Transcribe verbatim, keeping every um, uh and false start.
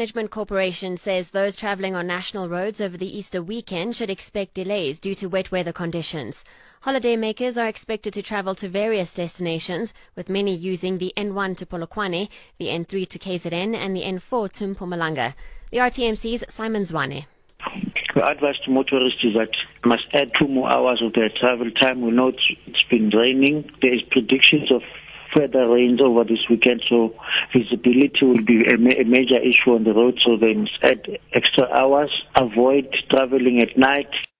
Management Corporation says those travelling on national roads over the Easter weekend should expect delays due to wet weather conditions. Holidaymakers are expected to travel to various destinations, with many using the N one to Polokwane, the N three to K Z N and the N four to Mpumalanga. The R T M C's Simon Zwane. The advice to motorists is that must add two more hours of their travel time. We know it's been raining. There is predictions of further rains over this weekend, so visibility will be a, ma- a major issue on the road, so they must add extra hours, avoid traveling at night.